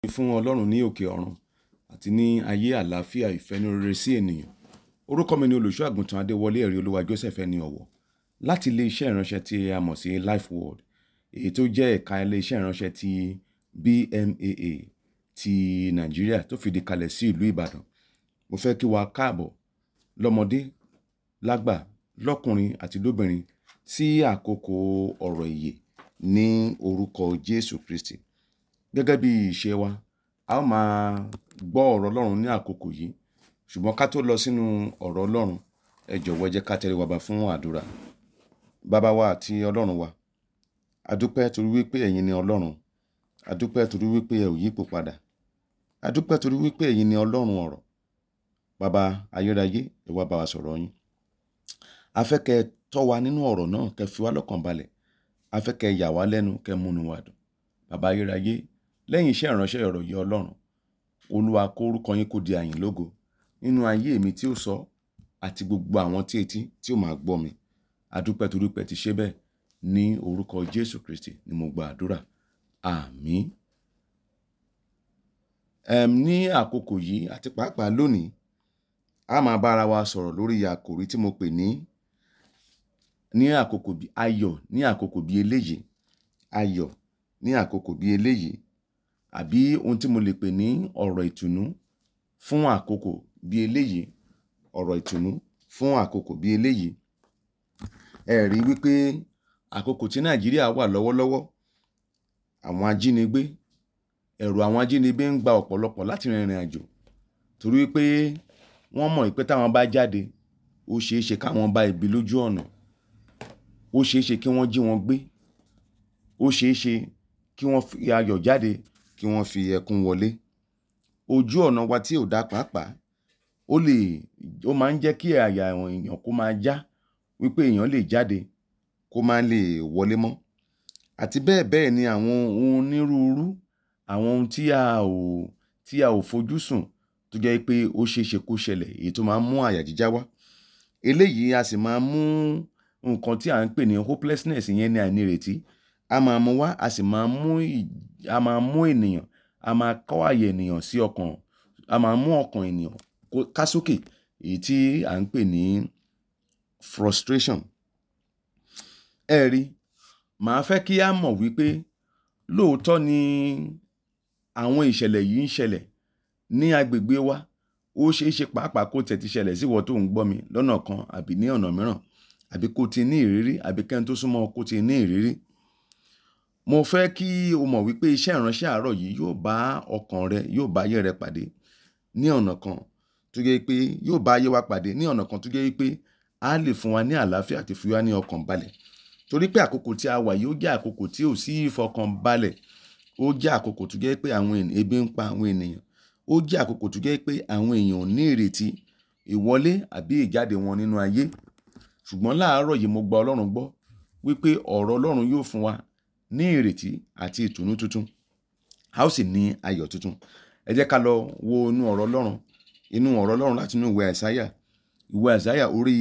Fún Ọlọ́run ní òkè ọ̀run àti ní ayé àlàáfíà ìfẹ́nurere sí ènìyàn. Orúkọ mi ni olùṣọ́ àgùntàn Adéwọlé ẹ̀rí olúwa Joseph ẹni ọ̀wọ̀ láti ilé iṣẹ́ ìránṣẹ́ tí a mọ̀ sí Life Word, èyí tó jẹ́ ẹ̀ka ilé iṣẹ́ ìránṣẹ́ ti BMAA ti Nàìjíríà tó fìdí kalẹ̀ sí ìlú Ìbàdàn. Mo fẹ́ kí wa káàbọ̀ lọ́mọdé, lágbà, lọ́kùnrin àti lóbìnrin sí àkókò ọ̀rọ̀ ìyè ní orúkọ Jésù Kristi. Gẹ́gẹ́ bí ìṣe wa, a ó máa gbọ́ ọ̀rọ̀ Ọlọ́run ní àkókò yìí, ṣùgbọ́n ká tó lọ sínú ọ̀rọ̀ Ọlọ́run, ẹ jọ̀wọ́ ẹ jẹ́ ká tẹríba ba fún àdúrà. Bàbá wa àti Ọlọ́run wa, a dúpẹ́ torí wípé ẹ̀yin ni Ọlọ́run, a dúpẹ́ torí wípé ẹ ò yípo padà, a dúpẹ́ torí wípé ẹ̀yin ni Ọlọ́run ọ̀rọ̀. Bàbá ayérayé, ẹ wá bá wa sọ̀rọ̀ yín. A fẹ́ kẹ́ tọ́ wa nínú ọ̀rọ̀ náà, kẹ́ fi wá lọ́kàn balẹ̀, a fẹ́ kẹ́ yà wá lẹ́nu, kẹ́ múnú wa dùn. Bàbá ayérayé, lẹ́yìn iṣẹ́ ìránṣẹ́ ọ̀rọ̀ yìí Ọlọ́run, Olúwa kó orúkọ yín kó di àyìn lógo nínú ayé mi tí ó sọ àti gbogbo àwọn tí etí tí ó máa gbọ́ mi. A dúpẹ́ torí pé ti ṣe bẹ́ẹ̀ ní orúkọ Jésù Kristi ni mo gba àdúrà. Àmín. Ní àkókò yìí àti pàápàá lónìí, a máa bá ara wa sọ̀rọ̀ lórí àkòrí tí mo pè ní àkókò bí ayọ̀ ní àkókò bí eléyìí. Ayọ̀ ní àkókò bí eléyìí, àbí ohun tí mo lè pè ní ọ̀rọ̀ ìtùnú fún àkókò bí eléyìí. Ọ̀rọ̀ ìtùnú fún àkókò bí eléyìí. Ẹ rí wípé àkókò tí Nàìjíríà wà lọ́wọ́lọ́wọ́, àwọn ajínigbé, ẹ̀rù àwọn ajínigbé ń gba ọ̀pọ̀lọpọ̀ láti rìnrìn àjò torí wípé wọ́n mọ̀ pé táwọn bá jáde, ó ṣeé ṣe káwọn bá ibi lójú ọ̀nà, ó ṣeé ṣe kí wọ́n jí wọn gbé, ó ṣeé ṣe kí wọ́n fi ayọ̀ jáde, kí wọ́n fi ẹkún wọlé. Ojú ọ̀nà wa tí ò dá pàápàá, ó máa ń jẹ́ kí àyà àwọn èèyàn kó máa já wípé èèyàn lè jáde kó má lè wọlé mọ́. Àti bẹ́ẹ̀ bẹ́ẹ̀ ni àwọn ohun onírúurú, àwọn ohun tí a ò fojú sùn tó jẹ́ pé ó ṣeé ṣe kó ṣẹlẹ̀, èyí tó máa ń mú àyà jíjá wá. Eléyìí a sì máa mú nǹkan tí à ń pè ní hopelessness, ìyẹn ní àìnírètí. A máa mú wá, a sì máa mú ènìyàn, a máa kọ́ àyè ènìyàn sí ọkàn, a máa mú ọkàn ènìyàn ká sókè, èyí tí à ń pè ní frustration. Ẹ rí, màá fẹ́ kí a mọ̀ wípé lóòótọ́ ni àwọn ìṣẹ̀lẹ̀ yìí ń ṣẹlẹ̀ ní agbègbè wa. Ó ṣeé ṣe pàápàá kó tẹ̀ ti ṣẹlẹ̀ sí ìwọ tó ń gbọ́ mi lọ́nà kan àbí ní ọ̀nà mìíràn, àbí kó ti ní ìrírí, àbí kẹ́ni tó súnmọ́ kó ti ní ìrírí. Mo fẹ́ kí o mọ̀ wípé iṣẹ́ ìránṣẹ́ àárọ̀ yìí yóò bá ọkàn rẹ, yóò bá ayé rẹ pàdé ní ọ̀nà kan tó jẹ́ pé yóò bá ayé wa pàdé ní ọ̀nà kan tó jẹ́ pé a lè fún wa ní àlàáfíà àti fi wá ní ọkàn balẹ̀. Torí pé àkókò tí a wà yìí ó jẹ́ àkókò tí ò sí ìfọkànbalẹ̀. Ó jẹ́ àkókò tó jẹ́ pé ebi ń pa àwọn ènìyàn. Ó jẹ́ àkókò tó jẹ́ pé àwọn èèyàn ò ní ìrètí ìwọlé àbí ìjáde wọn nínú ayé. Ṣùgbọ́n láàárọ̀ yìí mo gba Ọlọ́run gbọ́ wípé ọ̀rọ̀ Ọlọ́run yóò fún wa ní ìrètí àti ìtùnú tuntun. A ó sì ní ayọ̀ tuntun. Ẹ jẹ́ ká lọ wo inú ọ̀rọ̀ Ọlọ́run láti inú ìwé Àìsáyà. Ìwé Àìsáyà orí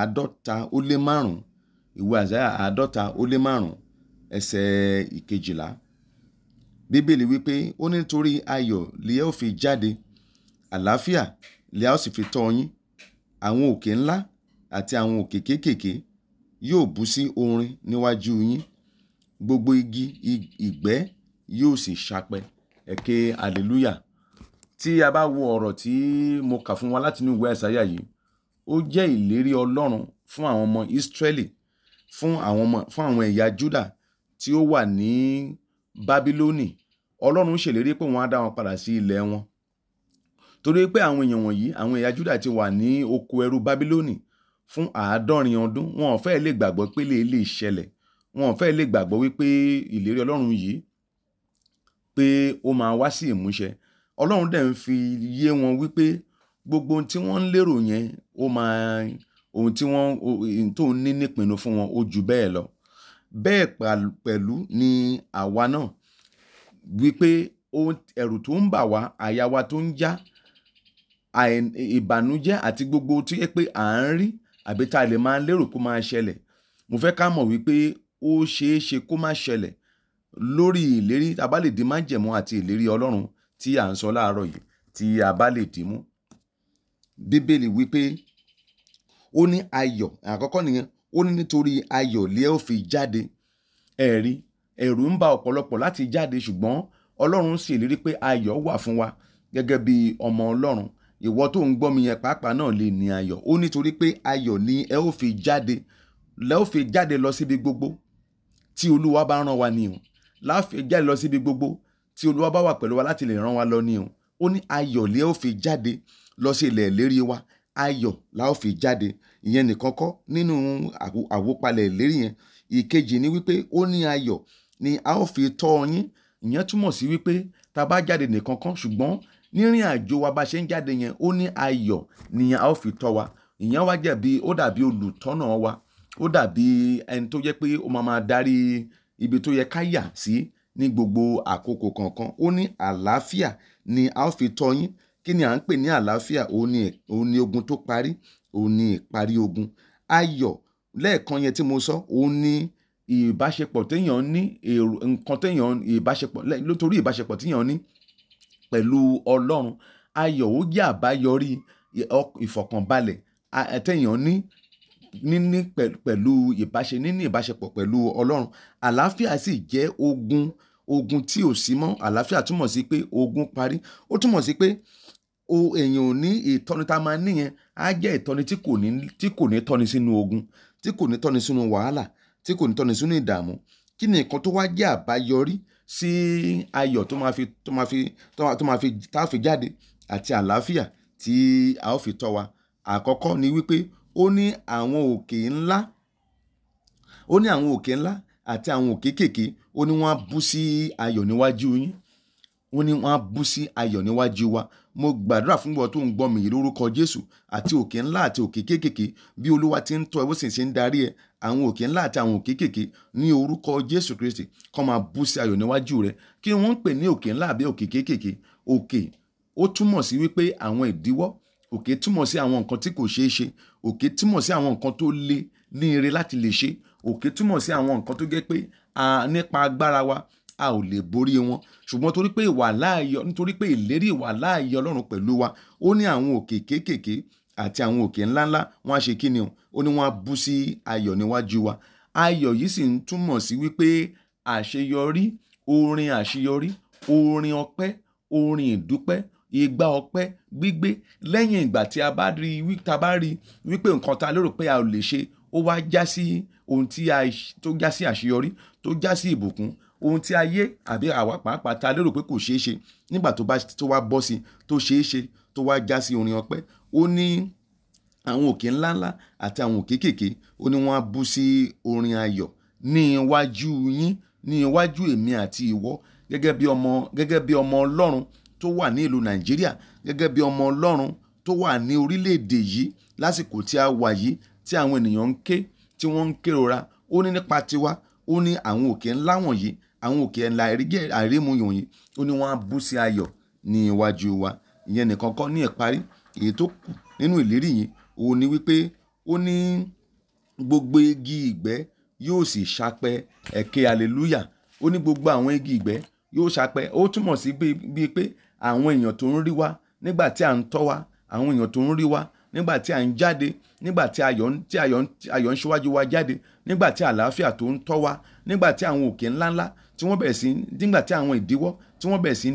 50 ìwé Àìsáyà 50 ẹsẹ̀ 12. Bíbélì wípé ó ní nítorí ayọ̀ lẹ ó fi jáde, àlàáfíà lẹ ó sì fi tọ́ yín. Àwọn òkè ńlá àti àwọn òkè kéékèèké yóò bú sí orin níwájú yín. Gbogbo igi ìgbẹ́ yóò sì ṣápẹ́. Ẹ ké hallelujah. Tí a bá wo ọ̀rọ̀ tí mo kà fún wa láti inú ìwé Àìsáyà yìí, ó jẹ́ ìlérí Ọlọ́run fún àwọn ọmọ Ísírẹ́lì, fún àwọn ẹ̀yà Júdà tí ó wà ní Bábílónì. Ọlọ́run ṣèlérí pé wọ́n á dá wọn padà sí ilẹ̀ wọn. Torí pé àwọn èèyàn wọ̀nyí, àwọn ẹ̀yà Júdà ti wà ní oko ẹrú Bábílónì fún 70 ọdún. Wọn ò fẹ́ lè gbàgbọ́ pé lè ṣẹlẹ̀. Wọn ò fẹ́ lè gbàgbọ́ wípé ìlérí Ọlọ́run yìí pé ó máa wá sí ìmúṣẹ. Ọlọ́run dẹ̀ ń fi yé wọn wípé gbogbo ohun tí wọ́n ń lérò yẹn, ohun tó ń ní nípinnu fún wọn ó ju bẹ́ẹ̀ lọ. Bẹ́ẹ̀ pẹ̀lú ni àwa náà, wípé ẹ̀rù tó ń bà wá, àyà wa tó ń já, ìbànújẹ́ àti gbogbo tí yẹ pé à ń rí àbí tá a lè máa lérò kó máa ṣẹlẹ̀. Mo fẹ́ ká mọ̀ wípé ó ṣeé ṣe kó má ṣẹlẹ̀ lórí ìlérí tá a bá lè di májẹ̀mú àti ìlérí Ọlọ́run tí à ń sọ láàárọ̀ yìí tí a bá lè dì mú. Bíbélì wípé ó ní ayọ̀, àkọ́kọ́ nìyẹn, ó ní nítorí ayọ̀ lẹ ó fi jáde. Ẹ̀rí, ẹ̀rù ń ba ọ̀pọ̀lọpọ̀ láti jáde, ṣùgbọ́n Ọlọ́run sì lérí pé ayọ̀ wà fún wa gẹ́gẹ́ bí ọmọ Ọlọ́run. Ìwọ tó ń gbọ́ mi yẹn pàápàá náà lè ní ayọ̀. Ó nítorí pé ayọ̀ ni ẹ ó fi jáde, lẹ ó fi jáde lọ síbi gbogbo tí Olúwa bá rán wa ni o. La ó fi jáde lọ síbi gbogbo tí Olúwa bá wà pẹ̀lú wa láti lè rán wa lọ ni o. Ó ní ayọ̀ lẹ ó fi jáde lọ sí ilẹ̀ ìlérí wa. Ayọ̀ la ó fi jáde. Ìyẹn nìkan kọ́ nínú àwópalẹ̀ ìlérí yẹn. Ìkejì ni wípé ó ní ayọ̀ ni a ó fi tọ́ yín. Ìyẹn túmọ̀ sí wípé tá bá jáde nìkan kan, ṣùgbọ́n nírìn àjò wa bá ṣe ń jáde yẹn, ó ní ayọ̀ ni a ó fi tọ́ wa. Ìyẹn wá jẹ́ bí, ó dàbí olùtọ́nà wa, ó dàbí ẹni tó jẹ́ pé ó máa darí ibi tó yẹ ká yà sí ní gbogbo àkókò kọ̀ọ̀kan. Ó ní àlàáfíà ni a ó fi tọ́ yín. Kí ni à ń pè ní àlàáfíà? Òun ni ogun tó parí, òun ni ìparí ogun. Ayọ̀ lẹ́ẹ̀kan yẹn tí mo sọ, òun ni ìbáṣepọ̀ téèyàn ní, nǹkan téèyàn ìbáṣepọ̀ nítorí ìbáṣepọ̀ téèyàn ní pẹ̀lú Ọlọ́run. Ayọ̀ ó jẹ́ àbáyọrí ìfọ̀kànbalẹ̀ téèyàn ní pẹ̀lú ìbáṣepọ̀ pẹ̀lú Ọlọ́run. Àlàáfíà sì jẹ́ ogun tí ò sí mọ́. Àlàáfíà túmọ̀ sí pé ogun parí. Ó túmọ̀ sí pé èèyàn ò ní ìtọ́ni tá a máa níyẹn, á jẹ́ ìtọ́ni tí kò ní tọ́ni sínú ogun, tí kò ní tọ́ni sínú wàhálà, tí kò ní tọ́ni sínú ìdààmú. Kí ni nǹkan tó wá jẹ́ àbáyọrí sí ayọ̀ tá a fi jáde àti àlàáfíà tí a ó fi tọ́ wa? Àkọ́kọ́ ni wípé ó ní àwọn òkè ńlá àti àwọn òkè kékèké, ó ní wọ́n á bú sí ayọ̀ níwájú yín. Ó ní wọ́n á bú sí ayọ̀ níwájú wa. Mo gbàdúrà fún ìwọ tó ń gbọ́ mi yìí lórúkọ Jésù, àti òkè ńlá àti òkè kékèké, bí Olúwa ti ń tọ́ ẹ bó sì ṣe ń darí ẹ, àwọn òkè ńlá àti àwọn òkè kékèké ní orúkọ Jésù Kristi kó máa bú sí ayọ̀ níwájú rẹ. Kí ni wọ́n ń pè ní òkè ńlá àbí òkè kékèké? Òkè ó túmọ̀ sí wípé àwọn ìdíwọ́. Òkè túmọ̀ sí àwọn nǹkan tí kò ṣeé ṣe. Òkè túmọ̀ sí àwọn nǹkan tó le ní ire láti lè ṣe. Òkè túmọ̀ sí àwọn nǹkan tó jẹ́ pé nípa agbára wa a ò lè borí wọn. Ṣùgbọ́n nítorí pé ìlérí ìwàláàyè Ọlọ́run pẹ̀lú wa, ó ní àwọn òkè kékèké àti àwọn òkè ńláńlá wọ́n á ṣe kí ni o? Ó ní wọ́n á bú sí ayọ̀ níwájú wa. Ayọ̀ yìí sì ń túmọ̀ sí wípé àṣeyọrí, orin àṣeyọrí, orin ọpẹ́, orin ìdúpẹ́, ìgbà ọpẹ́ gbígbé lẹ́yìn ìgbà tí a bá rí wípé nǹkan ta lérò pé a ò lè ṣe, ó wá já sí ohun tó já sí àṣeyọrí, tó já sí ìbùkún. Ohun tí ayé àbí àwa pàápàá ta lérò pé kò ṣeé ṣe, nígbà tó wá bọ́ sí, tó ṣeé ṣe, tó wá já sí orin ọpẹ́. Ó ní àwọn òkè ńláńlá àti àwọn òkè kékèké, ó ní wọ́n á bú sí orin ayọ̀ ní iwájú yín, ní iwájú èmi àti ìwọ, gẹ́gẹ́ bí ọmọ Ọlọ́run tó wà ní ìlú Nàìjíríà, gẹ́gẹ́ bí ọmọ Ọlọ́run tó wà ní orílẹ̀-èdè yìí lásìkò tí a wà yìí, tí àwọn ènìyàn ń ké, tí wọ́n ń kérora. Ó ní nípa tiwa, ó ní àwọn òkè ńlá wọ̀nyí, àwọn òkè ńlá àìrímuyàn yìí, ó ní wọ́n á bú sí ayọ̀ ní iwájú wa. Ìyẹn nìkan kọ́, ní ìparí èyí tó kù nínú ìlérí yìí, òun ni wípé ó ní gbogbo igi ìgbẹ́ yóò sì ṣápẹ́, ẹ̀kẹ́ hallelujah. Ó ní gbogbo àwọn igi ìgbẹ́ yóò ṣápẹ́. Ó túmọ̀ sí bíi pé àwọn èèyàn tó ń rí wa nígbà tí à ń tọ́ wa, àwọn èèyàn tó ń rí wa nígbà tí à ń jáde, nígbà tí ayọ̀ ń ṣíwájú wa jáde, nígbà tí àlàáfíà tó ń tọ́ wa, nígbà tí àwọn òkè ńláńlá tí wọ́n bẹ̀rẹ̀ sí, nígbà tí àwọn ìdíwọ́ tí wọ́n bẹ̀rẹ̀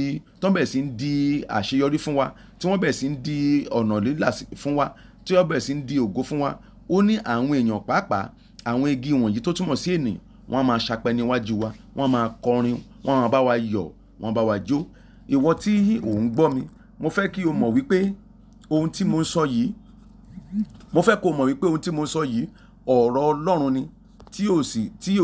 sí ń di àṣeyọrí fún wa, tí wọ́n bẹ̀rẹ̀ sí ń di ọ̀nà lílà fún wa, tí wọ́n bẹ̀rẹ̀ sí ń di ògo fún wa. Ó ní àwọn èèyàn pàápàá, àwọn igi wọ̀nyí tó túmọ̀ sí ènìyàn, wọ́n á máa ṣápẹ́ níwájú wa, wọ́n á máa kọrin, wọ́n á máa bá wa yọ̀, wọ́n á bá wa jó. Ìwọ tí ò ń gbọ́ mi, mo fẹ́ kí o mọ̀ wípé ohun tí mo ń sọ yìí, ọ̀rọ̀ Ọlọ́run ni, tí ò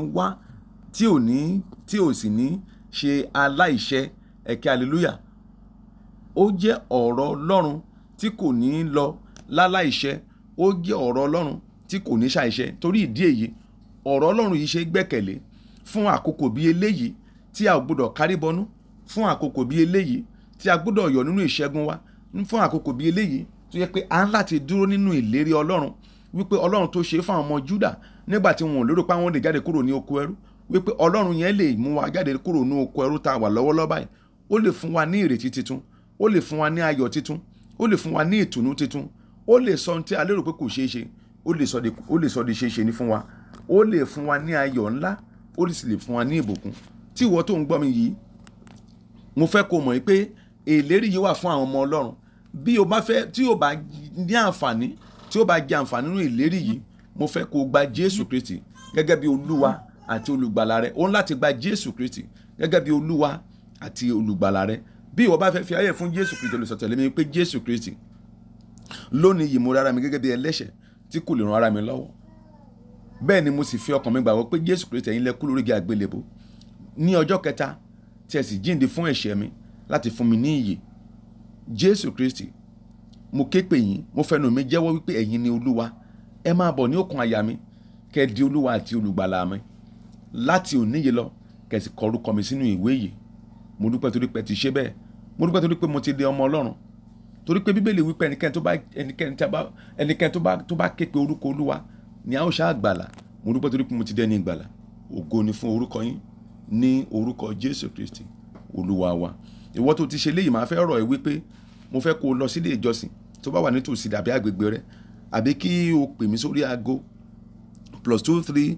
sì ní ṣe aláìṣẹ. Ẹ̀kẹ́ hallelujah. Ó jẹ́ ọ̀rọ̀ Ọlọ́run tí kò ní lọ láláìṣẹ. Ó jẹ́ ọ̀rọ̀ Ọlọ́run tí kò ní ṣàìṣẹ. Torí ìdí èyí, ọ̀rọ̀ Ọlọ́run yìí ṣe gbẹ́kẹ̀lé fún àkókò bí eléyìí tí a ò gbọdọ̀ kárí bọnú, fún àkókò bí eléyìí tí a gbọdọ̀ yọ̀ nínú ìṣẹ́gun wa, fún àkókò bí eléyìí tó yẹ pé a ń láti dúró nínú ìlérí Ọlọ́run, wípé Ọlọ́run tó ṣe fún àwọn ọmọ Júdà nígbà tí wọn ò lérò pé àwọn lè jáde kúrò ní oko ẹrú, wípé Ọlọ́run yẹn lè mú wa jáde kúrò ní oko ẹrú tá a wà lọ́wọ́lọ́wọ́ báyìí. ó lè fún wa ní ìrètí titun, ó lè fún wa ní ayọ̀ titun, ó lè fún wa ní ìtùnú titun, ó lè sọ ohun tí a lérò pé kò ṣeé ṣe, ó lè sọ di ṣeé ṣe ní fún wa, ó lè fún wa ní ayọ̀ ńlá, ó sì lè fún wa ní ìbùkún. Tí ìwọ tó ń gbọ́ mi yìí, mo fẹ́ kó mọ̀ pé ìlérí yìí wà fún àwọn ọmọ Ọlọ́run. Bí o bá fẹ́, tí o bá ní àǹfààní, tí o bá jẹ àǹfààní nínú ìlérí yìí, mo fẹ́ kó o gba Jésù Kristi gẹ́gẹ́ bí Olúwa àti olùgbàlà rẹ. O ní láti gba Jésù Kristi gẹ́gẹ́ bí Olúwa àti olùgbàlà rẹ. Bí ìwọ bá fẹ́ fi ayé fún Jésù Kristi, olùsọ̀tẹ̀lé mi pé Jésù Kristi, lónìí yìí mo rí ara mi gẹ́gẹ́ bí ẹlẹ́ṣẹ̀ tí kò lè ran ara mi lọ́wọ́. Bẹ́ẹ̀ ni mo sì fi ọkàn mi gbàgbọ́ pé Jésù Kristi, ẹ̀yin lẹ kú lórí igi àgbélébùú ní ọjọ́ kẹta tí ẹ sì jíǹde fún ẹ̀ṣẹ̀ mi láti fún mi ní ìyè. Jésù Kristi, mo ké pè yín, mo fẹnu mi jẹ́wọ́ wípé ẹ̀yin ni Olúwa. Ẹ máa bọ̀ ní ọkàn àyà mi, kẹ́ di Olúwa àti olùgbàlà mi. Láti òní yìí lọ, kẹ́ sì kọ orúkọ mi sínú ìwé yìí. Mo dúpẹ́ torí pé ti ṣe bẹ́ẹ̀. Mo dúpẹ́ torí pé mo ti di ọmọ Ọlọ́run. Torí pé Bíbélì wípé ẹnikẹ́ni tó bá ké pe orúkọ Olúwa ni a ó ṣáà gbàlà. Mo dúpẹ́ torí pé mo ti dẹni ìgbàlà. Ògo ni fún orúkọ yín ní orúkọ Jésù Kristi Olúwa wa. Ìwọ tó ti ṣe léyìí, máa fẹ́ rọ̀ ẹ́ wípé mo fẹ́ kó o lọ sílé ìjọsìn tó bá wà nítòsí àbí agbègbè rẹ, àbí kí o pè mí sórí aago +234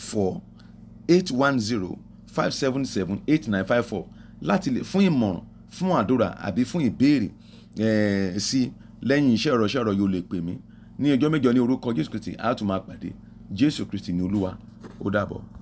810 577 8954 láti lè fún ìmọ̀ràn, fún àdúrà àbí fún ìbéèrè sí lẹ́yìn iṣẹ́ ọ̀rọ̀ yóò lè pè mí. Ní ọjọ́ mẹ́jọ ní orúkọ Jésù Kristi a tún máa pàdé. Jésù Kristi ni Olúwa. Ó dàbọ̀.